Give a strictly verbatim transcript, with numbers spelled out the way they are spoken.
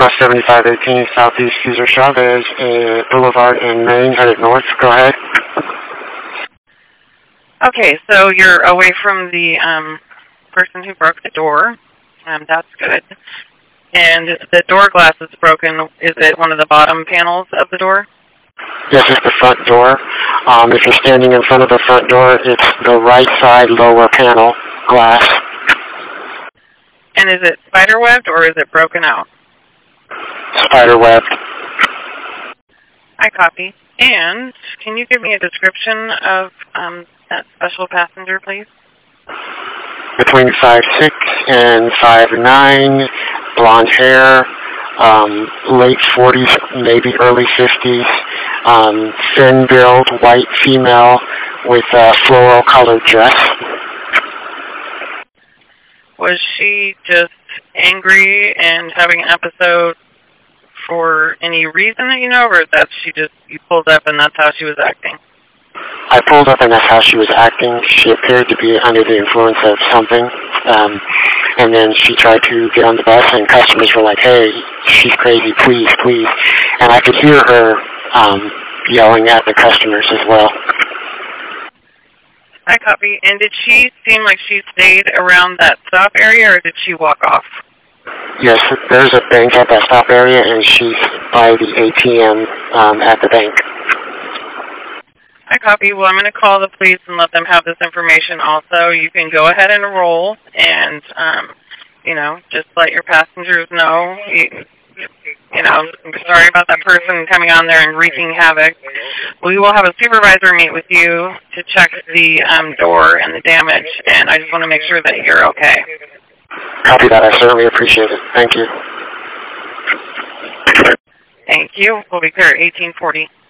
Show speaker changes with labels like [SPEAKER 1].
[SPEAKER 1] Northwest seventy-five eighteen Southeast Cesar Chavez uh, Boulevard in Maine, headed north. Go ahead.
[SPEAKER 2] Okay, so you're away from the um, person who broke the door. Um, that's good. And the door glass is broken. Is it one of the bottom panels of the door?
[SPEAKER 1] Yes, it's the front door. Um, if you're standing in front of the front door, it's the right side lower panel glass.
[SPEAKER 2] And is it spider-webbed or is it broken out?
[SPEAKER 1] Spider-webbed.
[SPEAKER 2] I copy. And can you give me a description of um, that special passenger, please?
[SPEAKER 1] Between five six and five nine, blonde hair, um, late forties, maybe early fifties, um, thin build, white female with a floral colored dress.
[SPEAKER 2] Was she just angry and having an episode for any reason that you know, or that she just, you pulled up and that's how she was acting?
[SPEAKER 1] I pulled up and that's how she was acting. She appeared to be under the influence of something. Um, and then she tried to get on the bus and customers were like, hey, she's crazy, please, please. And I could hear her um, yelling at the customers as well.
[SPEAKER 2] I copy. And did she seem like she stayed around that stop area, or did she walk off?
[SPEAKER 1] Yes, there's a bank at that stop area, and she's by the A T M um, at the bank.
[SPEAKER 2] I copy. Well, I'm going to call the police and let them have this information also. You can go ahead and enroll and, um, you know, just let your passengers know. You, you know, I'm sorry about that person coming on there and wreaking havoc. We will have a supervisor meet with you to check the um, door and the damage, and I just want to make sure that you're okay.
[SPEAKER 1] Copy that. I certainly appreciate it. Thank you.
[SPEAKER 2] Thank you. We'll be clear at eighteen forty.